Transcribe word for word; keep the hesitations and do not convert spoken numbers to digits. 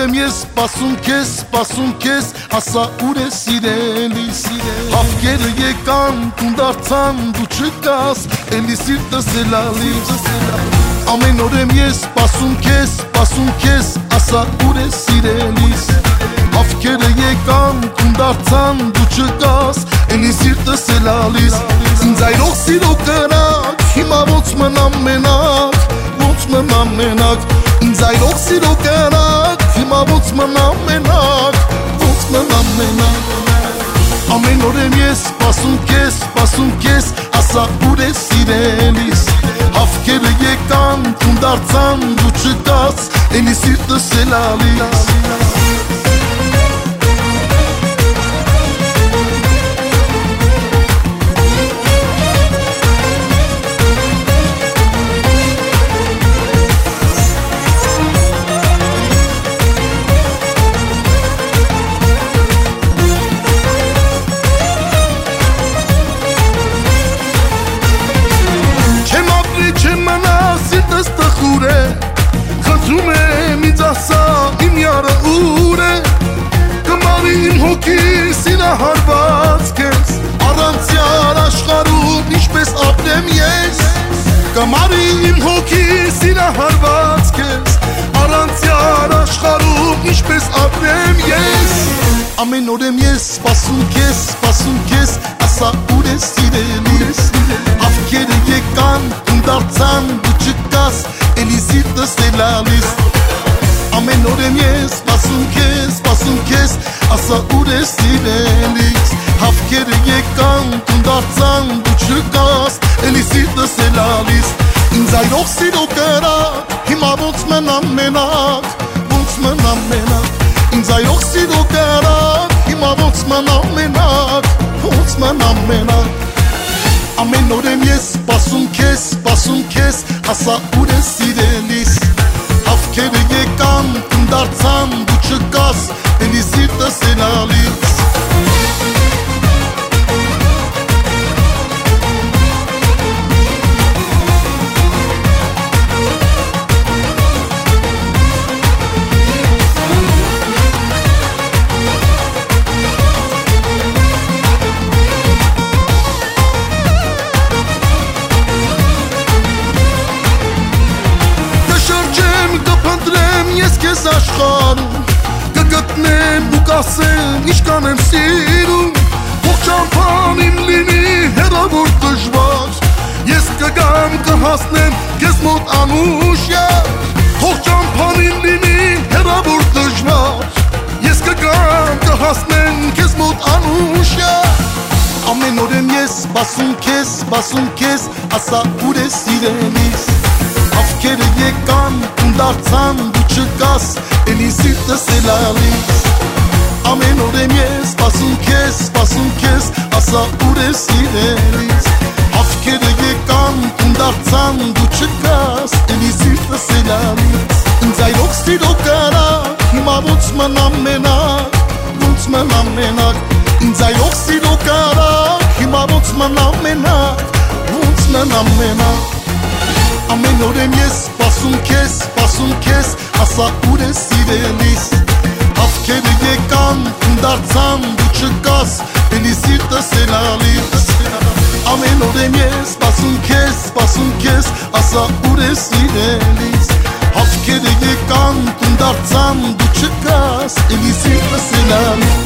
եմ ես սպասում քեզ, սպասում քեզ, ասա ուր է սիրելիս։ Հավքերը եկան, տուն դարձան, դու չկաս, էլի սիրտս է լալիս։ Ամեն օր եմ ես սպասում քեզ, սպասում քեզ, ասա ուր է սիրելիս։ Հավքերը եկան, տուն դարձան, դու չկաս, էլի սիրտս է լալիս։ Ինձ այրող սիրո կրակ, հիմա ոնց մնամ մենակ, ոնց մնամ մենակ։ Ինձ այրող սիրո կրակ, հիմա ոնց մնամ մենակ, ոնց մնամ մենակ։ Ամեն օր եմ ես սպասում քեզ, սպասում քեզ, ասա ուր է սիրելիս։ Հավքերը եկան, տուն դարձան, դու չկաս, էլի սիրտս է լալիս։ Խնդրում եմ ինձ ասա իմ յարը ուր է, կմարի իմ հոգի սիրահարված քեզ, առանց յար աշխարհում ինչպես ապրեմ ես։ Կմարի իմ հոգի սիրահարված քեզ, առանց յար աշխարհում ինչպես ապրեմ ես։ Ամեն օր եմ ես սպասում քեզ, սպասում քեզ, ասա ուր է սիրելիս։ Հավքերը եկան, տուն դարձան, դու չկաս, էլի սիրտս է լալիս։ Ամեն օր եմ ես սպասում քեզ, սպասում քեզ, ասա ուր է սիրելիս։ Հավքերը եկան, տուն դարձան, դու չկաս, էլի սիրտս է լալիս։ Ինձ այրող սիրո կրակ, հիմա ոնց մնամ մենակ, ոնց մնամ մենակ։ Ինձ այրող սիրո կրակ, հիմա ոնց մնամ մենակ, ոնց մնամ մենակ։ Ամեն օր եմ ես սպասում քեզ, սպասում քեզ, ասա ուր է սիրելիս։ Հավքերը եկան, տուն դարձան, դու չկաս, էլի սիրտս է լալիս։ Ես աշխարհում կգտնեմ ու կասեմ ինչ կանեմ սիրում, թող ճամփան իմ լինի հեռավոր դժվար, ես կգամ կհասնեմ քեզ մոտ անուշյար, թող ճամփան իմ լինի հեռավոր դժվար, ես կգամ կհասնեմ քեզ մոտ անուշյար։ Ամեն օր եմ ես սպասում քեզ, սպասում քեզ, ասա ուր է սիրելիս։ Հավքերը եկան, տուն դարձան, դու չկաս, էլի սիրտս է լալիս։ Ամեն օր եմ ես սպասում քեզ, սպասում քեզ, ասա ուր է սիրելիս։ Հավքերը եկան, տուն դարձան, դու չկաս, էլի սիրտս է լալիս։ Ինձ այրող սիրո կրակ, հիմա ոնց մնամ մենակ, ոնց մնամ մենակ։ Ինձ այրող սիրո կրակ, հիմա ոնց մնամ մենակ, ոնց մնամ մենակ։ Ամեն օր եմ ես սպասում քեզ, սպասում քեզ, ասա ուր է սիրելիս։ Հավքերը եկան, տուն դարձան, դու չկաս, էլի սիրտս է լալիս։ Ամեն օր եմ ես սպասում քեզ, սպասում քեզ, ասա ուր է սիրելիս։ Հավքերը եկան, տուն դարձան, դու չկաս, էլի սիրտս է լալիս։